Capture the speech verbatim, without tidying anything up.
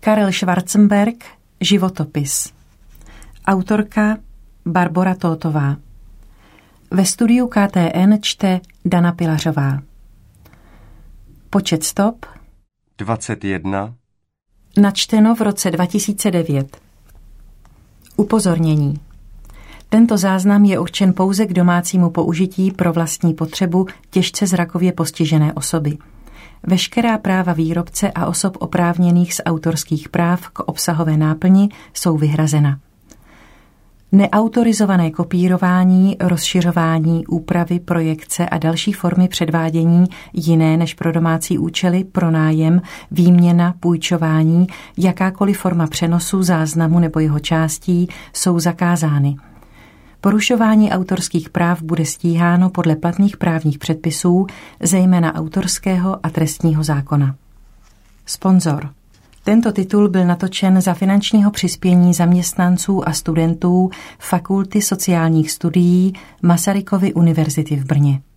Karel Schwarzenberg, životopis. Autorka Barbora Tótová. Ve studiu K T N čte Dana Pilařová. Počet stop dvacet jedna. Načteno v roce dva tisíce devět. Upozornění. Tento záznam je určen pouze k domácímu použití pro vlastní potřebu těžce zrakově postižené osoby. Veškerá práva výrobce a osob oprávněných z autorských práv k obsahové náplni jsou vyhrazena. Neautorizované kopírování, rozšiřování, úpravy, projekce a další formy předvádění jiné než pro domácí účely, pronájem, výměna, půjčování, jakákoliv forma přenosu, záznamu nebo jeho částí jsou zakázány. Porušování autorských práv bude stíháno podle platných právních předpisů, zejména autorského a trestního zákona. Sponzor. Tento titul byl natočen za finančního přispění zaměstnanců a studentů Fakulty sociálních studií Masarykovy univerzity v Brně.